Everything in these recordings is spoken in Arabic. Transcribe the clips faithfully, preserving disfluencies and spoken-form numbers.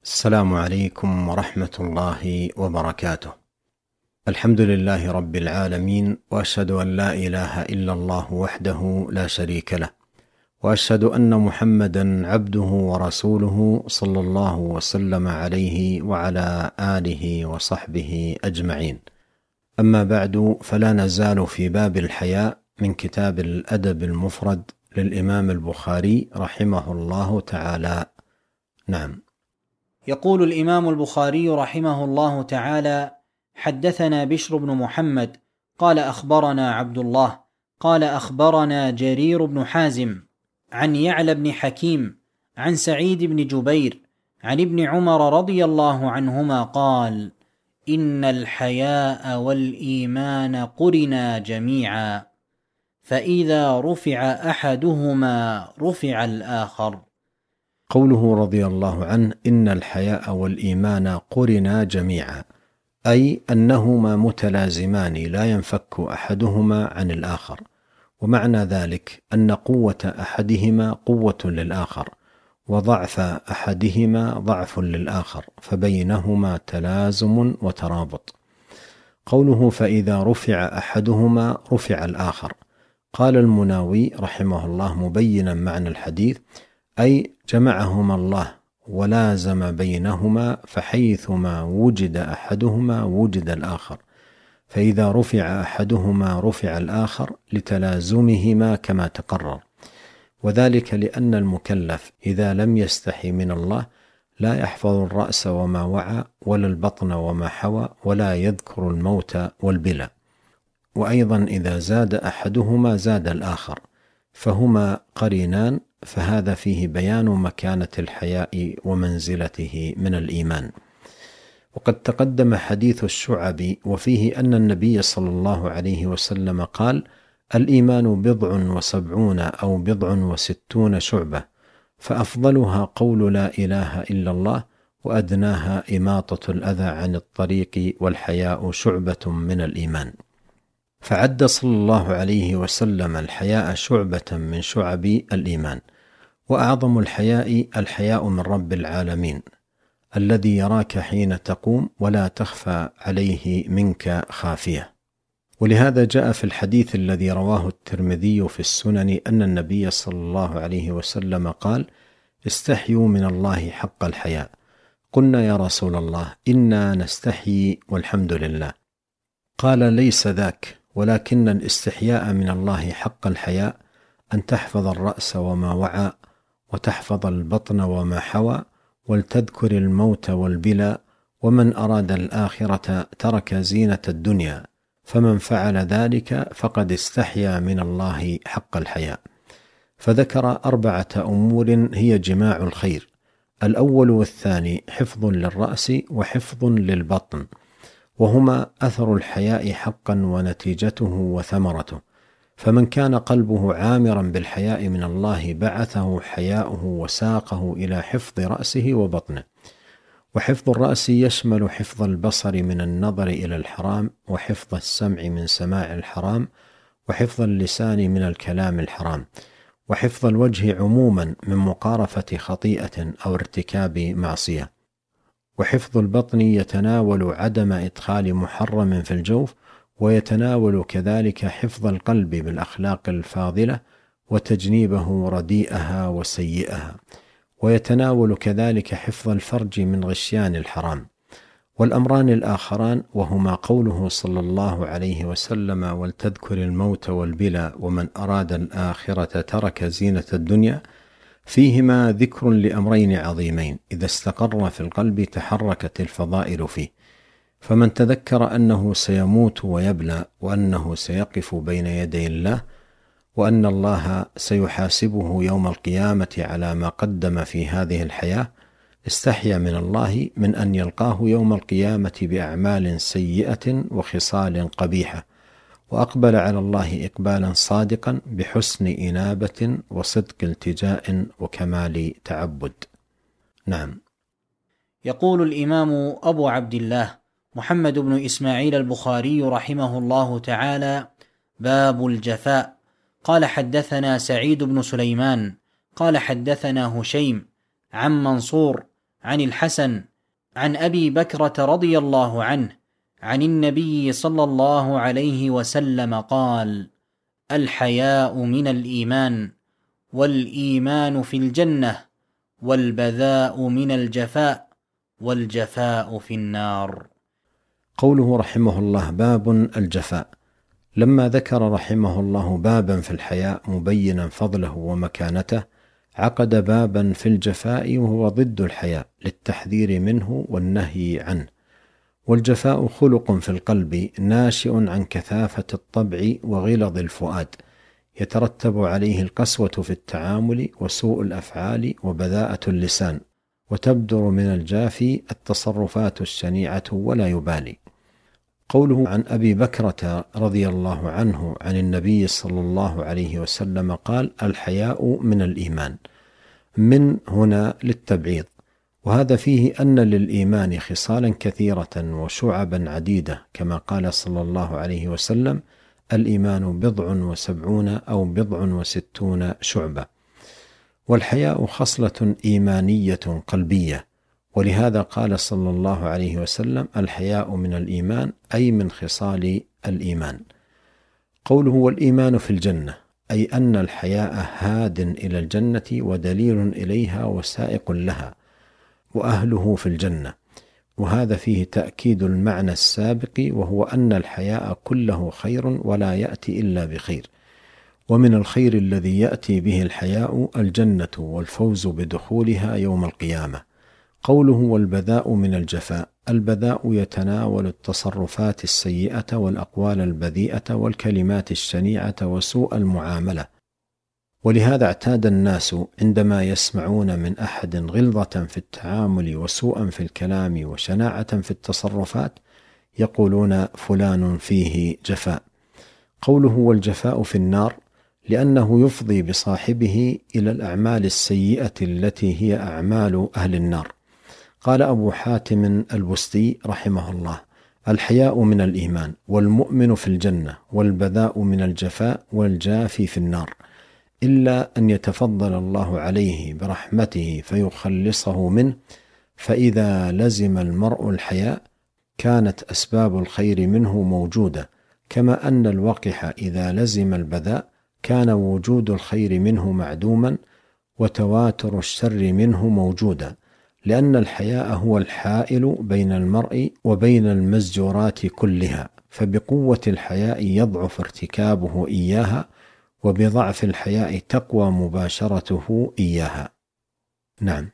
السلام عليكم ورحمة الله وبركاته. الحمد لله رب العالمين، وأشهد أن لا إله إلا الله وحده لا شريك له، وأشهد أن محمدا عبده ورسوله صلى الله وسلم عليه وعلى آله وصحبه أجمعين. أما بعد، فلا نزال في باب الحياء من كتاب الأدب المفرد للإمام البخاري رحمه الله تعالى. نعم. يقول الإمام البخاري رحمه الله تعالى: حدثنا بشر بن محمد قال أخبرنا عبد الله قال أخبرنا جرير بن حازم عن يعلى بن حكيم عن سعيد بن جبير عن ابن عمر رضي الله عنهما قال: إن الحياء والإيمان قرنا جميعا، فإذا رفع أحدهما رفع الآخر. قوله رضي الله عنه إن الحياء والإيمان قرنا جميعا، أي أنهما متلازمان لا ينفك أحدهما عن الآخر، ومعنى ذلك أن قوة أحدهما قوة للآخر، وضعف أحدهما ضعف للآخر، فبينهما تلازم وترابط. قوله فإذا رفع أحدهما رفع الآخر، قال المناوي رحمه الله مبينا معنى الحديث: أي جمعهما الله ولازم بينهما، فحيثما وجد أحدهما وجد الآخر، فإذا رفع أحدهما رفع الآخر لتلازمهما كما تقرر، وذلك لأن المكلف إذا لم يستحي من الله لا يحفظ الرأس وما وعى، ولا البطن وما حوى، ولا يذكر الموت والبلى. وأيضا إذا زاد أحدهما زاد الآخر، فهما قرينان، فهذا فيه بيان مكانة الحياء ومنزلته من الإيمان. وقد تقدم حديث الشعب، وفيه أن النبي صلى الله عليه وسلم قال: الإيمان بضع وسبعون أو بضع وستون شعبة، فأفضلها قول لا إله إلا الله، وأدناها إماطة الأذى عن الطريق، والحياء شعبة من الإيمان. فعد صلى الله عليه وسلم الحياء شعبة من شعب الإيمان، وأعظم الحياء الحياء من رب العالمين الذي يراك حين تقوم ولا تخفى عليه منك خافية. ولهذا جاء في الحديث الذي رواه الترمذي في السنن أن النبي صلى الله عليه وسلم قال: استحيوا من الله حق الحياء. قلنا يا رسول الله إنا نستحيي والحمد لله. قال: ليس ذاك، ولكن الاستحياء من الله حق الحياء أن تحفظ الرأس وما وعى، وتحفظ البطن وما حوى، ولتذكر الموت والبلى، ومن أراد الآخرة ترك زينة الدنيا، فمن فعل ذلك فقد استحيا من الله حق الحياء. فذكر أربعة أمور هي جماع الخير: الأول والثاني حفظ للرأس وحفظ للبطن، وهما أثر الحياء حقا ونتيجته وثمرته. فمن كان قلبه عامرا بالحياء من الله بعثه حياؤه وساقه إلى حفظ رأسه وبطنه. وحفظ الرأس يشمل حفظ البصر من النظر إلى الحرام، وحفظ السمع من سماع الحرام، وحفظ اللسان من الكلام الحرام، وحفظ الوجه عموما من مقارفة خطيئة أو ارتكاب معصية. وحفظ البطن يتناول عدم إدخال محرم في الجوف، ويتناول كذلك حفظ القلب بالأخلاق الفاضلة وتجنيبه رديئها وسيئها، ويتناول كذلك حفظ الفرج من غشيان الحرام. والأمران الآخران وهما قوله صلى الله عليه وسلم: ولتذكر الموت والبلى، ومن أراد الآخرة ترك زينة الدنيا، فيهما ذكر لأمرين عظيمين إذا استقر في القلب تحركت الفضائل فيه. فمن تذكر أنه سيموت ويبلى، وأنه سيقف بين يدي الله، وأن الله سيحاسبه يوم القيامة على ما قدم في هذه الحياة، استحيا من الله من أن يلقاه يوم القيامة بأعمال سيئة وخصال قبيحة، وأقبل على الله إقبالا صادقا بحسن إنابة وصدق التجاء وكمال تعبد. نعم. يقول الإمام أبو عبد الله محمد بن إسماعيل البخاري رحمه الله تعالى: باب الجفاء. قال حدثنا سعيد بن سليمان قال حدثنا هشيم عن منصور عن الحسن عن أبي بكرة رضي الله عنه عن النبي صلى الله عليه وسلم قال: الحياء من الإيمان، والإيمان في الجنة، والبذاء من الجفاء، والجفاء في النار. قوله رحمه الله: باب الجفاء. لما ذكر رحمه الله بابا في الحياء مبينا فضله ومكانته، عقد بابا في الجفاء وهو ضد الحياء للتحذير منه والنهي عنه. والجفاء خلق في القلب ناشئ عن كثافة الطبع وغلظ الفؤاد، يترتب عليه القسوة في التعامل وسوء الأفعال وبذاءة اللسان، وتبدر من الجافي التصرفات الشنيعة ولا يبالي. قوله عن أبي بكرة رضي الله عنه عن النبي صلى الله عليه وسلم قال: الحياء من الإيمان. من هنا للتبعيض، وهذا فيه أن للإيمان خصالا كثيرة وشعبا عديدة، كما قال صلى الله عليه وسلم: الإيمان بضع وسبعون أو بضع وستون شعبة. والحياء خصلة إيمانية قلبية، ولهذا قال صلى الله عليه وسلم: الحياء من الإيمان، أي من خصال الإيمان. قوله والإيمان في الجنة، أي أن الحياء هاد إلى الجنة ودليل إليها وسائق لها، وأهله في الجنة. وهذا فيه تأكيد المعنى السابق، وهو أن الحياء كله خير ولا يأتي إلا بخير. ومن الخير الذي يأتي به الحياء الجنة والفوز بدخولها يوم القيامة. قوله والبذاء من الجفاء، البذاء يتناول التصرفات السيئة والأقوال البذيئة والكلمات الشنيعة وسوء المعاملة. ولهذا اعتاد الناس عندما يسمعون من أحد غلظة في التعامل وسوءا في الكلام وشناعة في التصرفات يقولون فلان فيه جفاء. قوله والجفاء في النار، لأنه يفضي بصاحبه إلى الأعمال السيئة التي هي أعمال أهل النار. قال أبو حاتم البستي رحمه الله: الحياء من الإيمان، والمؤمن في الجنة، والبذاء من الجفاء، والجافي في النار، إلا أن يتفضل الله عليه برحمته فيخلصه منه، فإذا لزم المرء الحياء كانت أسباب الخير منه موجودة، كما أن الوقح إذا لزم البذاء كان وجود الخير منه معدوما وتواتر الشر منه موجودا، لأن الحياء هو الحائل بين المرء وبين المزجورات كلها، فبقوة الحياء يضعف ارتكابه إياها، وبضعف الحياء تقوى مباشرته إياها. نعم.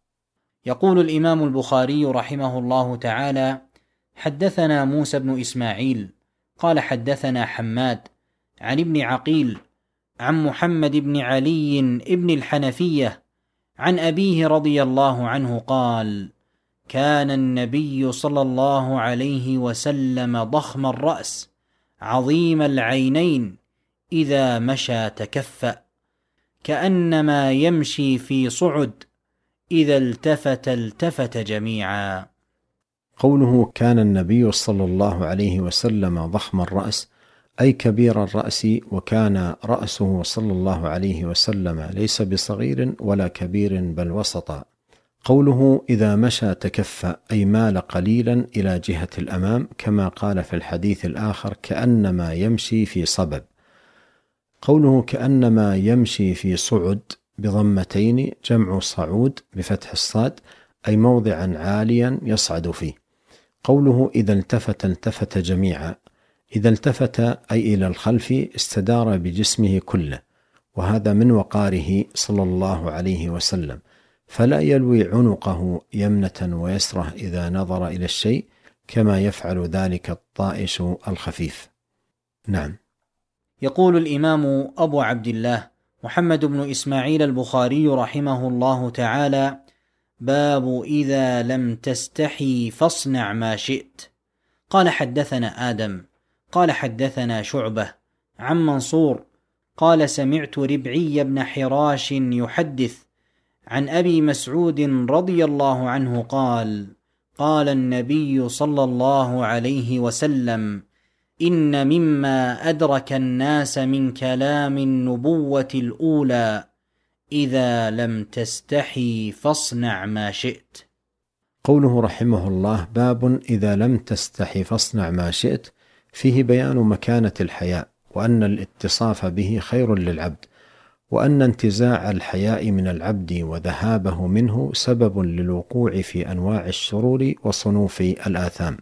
يقول الإمام البخاري رحمه الله تعالى: حدثنا موسى بن إسماعيل قال حدثنا حماد عن ابن عقيل عن محمد بن علي ابن الحنفية عن أبيه رضي الله عنه قال: كان النبي صلى الله عليه وسلم ضخم الرأس عظيم العينين، إذا مشى تكفأ، كأنما يمشي في صعد، إذا التفت التفت جميعا. قوله كان النبي صلى الله عليه وسلم ضخم الرأس، أي كبير الرأس، وكان رأسه صلى الله عليه وسلم ليس بصغير ولا كبير بل وسطا. قوله إذا مشى تكفأ، أي مال قليلا إلى جهة الأمام، كما قال في الحديث الآخر: كأنما يمشي في صبب. قوله كأنما يمشي في صعد بضمتين، جمع صعود بفتح الصاد، أي موضعا عاليا يصعد فيه. قوله إذا التفت التفت جميعا، إذا التفت أي إلى الخلف استدار بجسمه كله، وهذا من وقاره صلى الله عليه وسلم، فلا يلوي عنقه يمنة ويسرة إذا نظر إلى الشيء، كما يفعل ذلك الطائش الخفيف. نعم. يقول الإمام أبو عبد الله محمد بن إسماعيل البخاري رحمه الله تعالى: باب إذا لم تستحي فاصنع ما شئت. قال حدثنا آدم قال حدثنا شعبة عن منصور قال سمعت ربعي بن حراش يحدث عن أبي مسعود رضي الله عنه قال: قال النبي صلى الله عليه وسلم: إن مما أدرك الناس من كلام النبوة الأولى: إذا لم تستحي فاصنع ما شئت. قوله رحمه الله: باب إذا لم تستحي فاصنع ما شئت، فيه بيان مكانة الحياء، وأن الاتصاف به خير للعبد، وأن انتزاع الحياء من العبد وذهابه منه سبب للوقوع في أنواع الشرور وصنوف الآثام.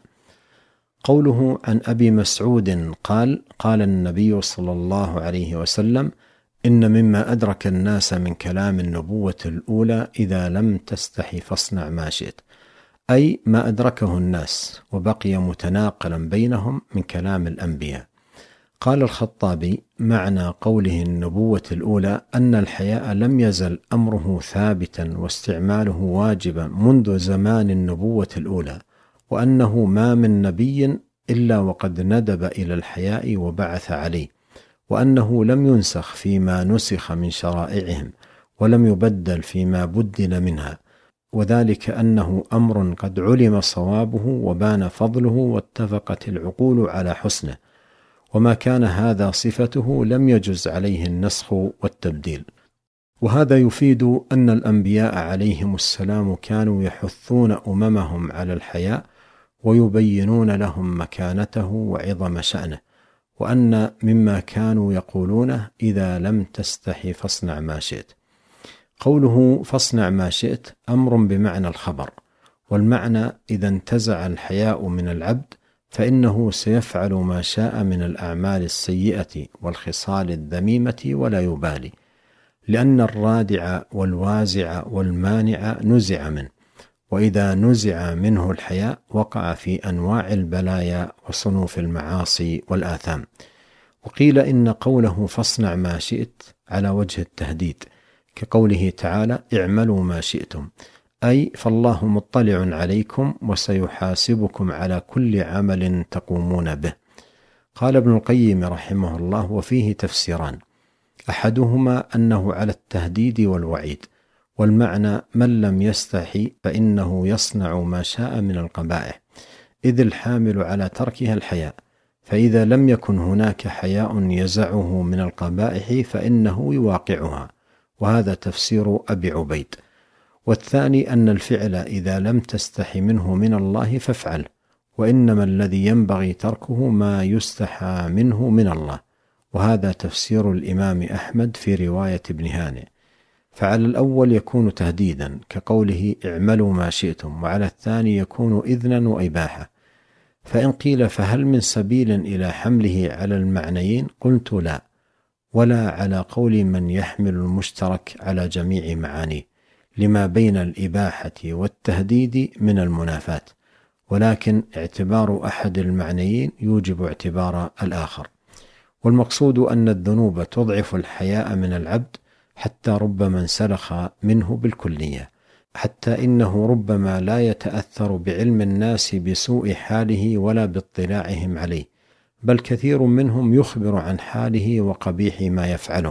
قوله عن أبي مسعود قال: قال النبي صلى الله عليه وسلم: إن مما أدرك الناس من كلام النبوة الأولى إذا لم تستحي فاصنع ما شئت، أي ما أدركه الناس وبقي متناقلا بينهم من كلام الأنبياء. قال الخطابي: معنى قوله النبوة الأولى أن الحياء لم يزل أمره ثابتا واستعماله واجبا منذ زمان النبوة الأولى، وأنه ما من نبي إلا وقد ندب إلى الحياء وبعث عليه، وأنه لم ينسخ فيما نسخ من شرائعهم، ولم يبدل فيما بدل منها، وذلك أنه أمر قد علم صوابه وبان فضله واتفقت العقول على حسنه، وما كان هذا صفته لم يجز عليه النسخ والتبديل. وهذا يفيد أن الأنبياء عليهم السلام كانوا يحثون أممهم على الحياء ويبينون لهم مكانته وعظم شأنه، وأن مما كانوا يقولونه: إذا لم تستحي فاصنع ما شئت. قوله فاصنع ما شئت أمر بمعنى الخبر، والمعنى إذا انتزع الحياء من العبد فإنه سيفعل ما شاء من الأعمال السيئة والخصال الذميمة ولا يبالي، لأن الرادع والوازع والمانع نزع منه، وإذا نزع منه الحياء وقع في أنواع البلايا وصنوف المعاصي والآثام. وقيل إن قوله فاصنع ما شئت على وجه التهديد، كقوله تعالى: اعملوا ما شئتم، أي فالله مطلع عليكم وسيحاسبكم على كل عمل تقومون به. قال ابن القيم رحمه الله: وفيه تفسيران، أحدهما أنه على التهديد والوعيد، والمعنى من لم يستحي فإنه يصنع ما شاء من القبائح، إذ الحامل على تركها الحياء، فإذا لم يكن هناك حياء يزعه من القبائح فإنه يواقعها، وهذا تفسير أبي عبيد. والثاني أن الفعل إذا لم تستحي منه من الله فافعل، وإنما الذي ينبغي تركه ما يستحى منه من الله، وهذا تفسير الإمام أحمد في رواية ابن هانئ. فعلى الأول يكون تهديدا كقوله اعملوا ما شئتم، وعلى الثاني يكون إذنا وإباحة. فإن قيل فهل من سبيل إلى حمله على المعنيين؟ قلت لا، ولا على قول من يحمل المشترك على جميع معانيه، لما بين الإباحة والتهديد من المنافاة، ولكن اعتبار أحد المعنيين يوجب اعتبار الآخر. والمقصود أن الذنوب تضعف الحياء من العبد حتى ربما انسلخ منه بالكلية، حتى إنه ربما لا يتأثر بعلم الناس بسوء حاله ولا باطلاعهم عليه، بل كثير منهم يخبر عن حاله وقبيح ما يفعله،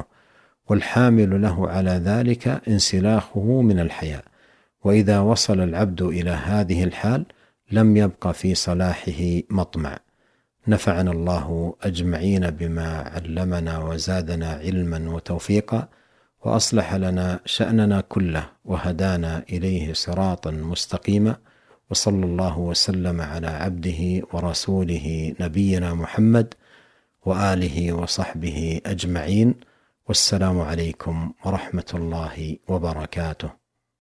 والحامل له على ذلك انسلاخه من الحياء. وإذا وصل العبد إلى هذه الحال لم يبق في صلاحه مطمع. نفعنا الله أجمعين بما علمنا وزادنا علما وتوفيقا، وأصلح لنا شأننا كله وهدانا إليه صراطا مستقيما، وصلى الله وسلم على عبده ورسوله نبينا محمد وآله وصحبه أجمعين، والسلام عليكم ورحمة الله وبركاته.